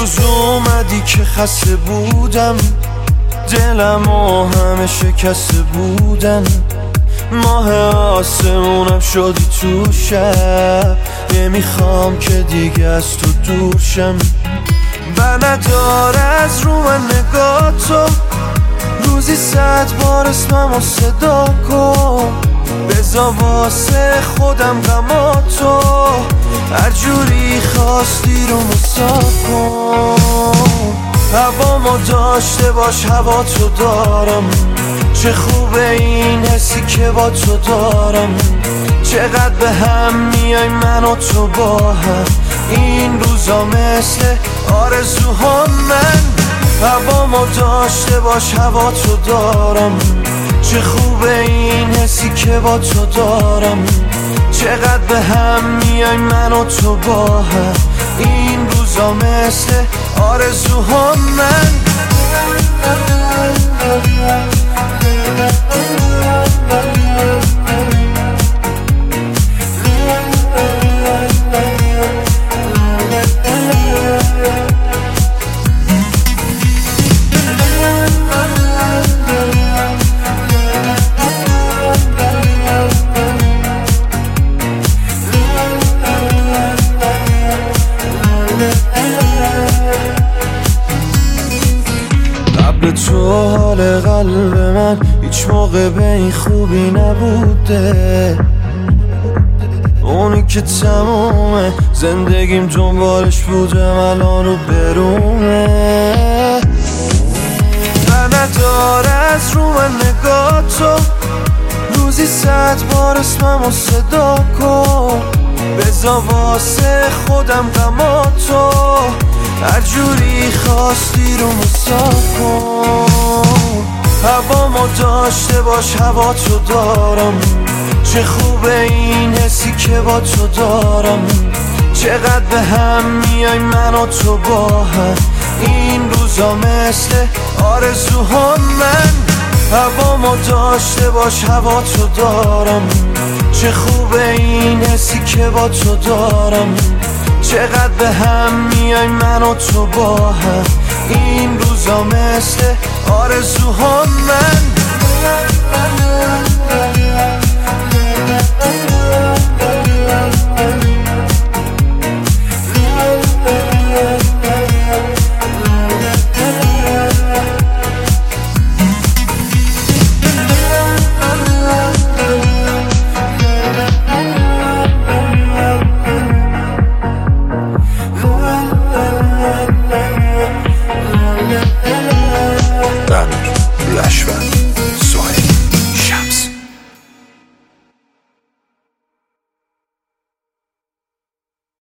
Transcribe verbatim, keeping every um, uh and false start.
روز اومدی که خسته بودم، دلم و همه شکسته بودن، ماه آسمونم شدی تو شب، نمیخوام که دیگه از تو دور شم. بر ندار از رو من نگاه تو، روزی صد بار اسممو صدا کن، بذار واسه خودم غما تو، هر جوری خواستی رو مساف کن. هوامو داشته باش هوا تو دارم، چه خوبه این حسی که با تو دارم، چقدر به هم میای من و تو با هم، این روزا مثل آرزوها من. هوامو داشته باش هوا تو دارم، چه خوبه این حسی که با تو دارم، چقدر به هم میای من و تو با هم، این روزا مثل آرزوها من. قبل تو حال قلب من هیچ موقع به این خوبی نبوده، اونی که تمومه زندگیم دنبالش بودم الان رو برومه. بر ندار از رو من نگاه تو، روزی صد بار اسممو صدا کن، بذار واسه خودم غما تو، هر جوری خواستی رو مساف کن. هوامو داشته باش هوا تو دارم، چه خوبه این حسی که با تو دارم، چقدر به هم میای من و تو با هم، این روزا مثل آرزوها من. هوامو داشته باش هوا تو دارم، چه خوبه این حسی که با تو دارم، چقدر به هم میای من و تو با هم، این روزا مثل آرزوها من.